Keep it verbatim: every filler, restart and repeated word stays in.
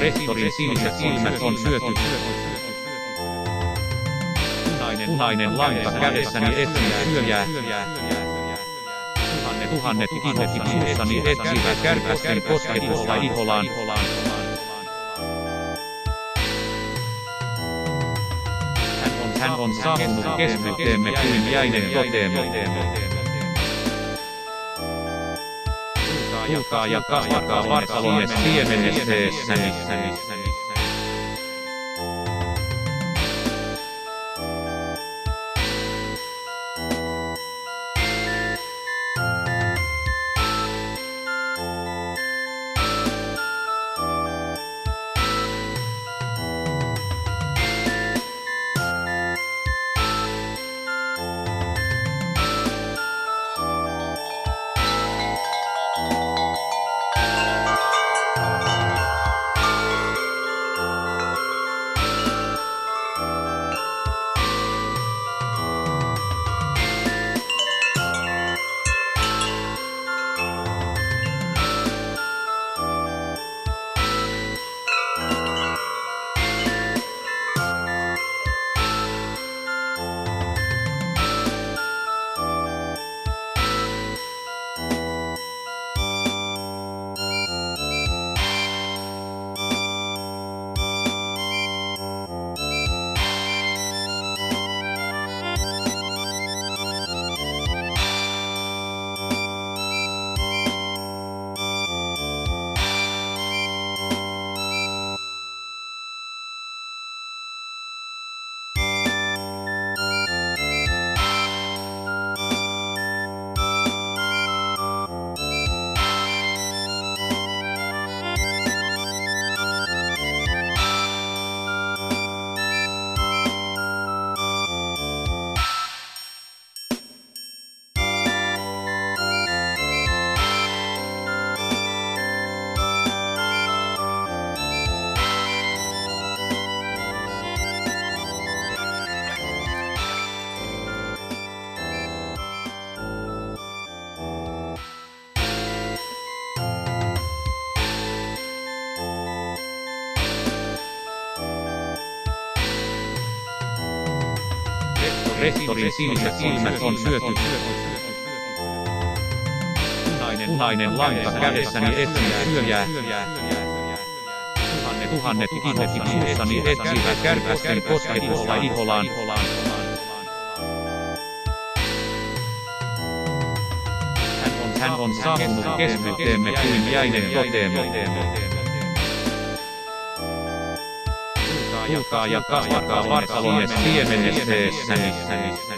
Rehtorin siniset silmät on syöty. Punainen lanka kädessäni etsii syöjää. Tuhannet ihot suussani etsivät kärpästen kosketusta iholaan. Hän on saapunut keskuuteemme kuin jäinen toteemo. Tulkaa ja kasvakaa vartalonne siemenesteessäni. Rehtorin siniset silmät on syöty. Punainen lanka kädessäni etsii syöjää. Tuhannet ihot suussani etsivät kärpästen kosketusta iholaan. Hän on saapunut keskuuteemme kuin jäinen toteemo. Tulkaa ja kasvakaa vartalonne siemenesteessäni.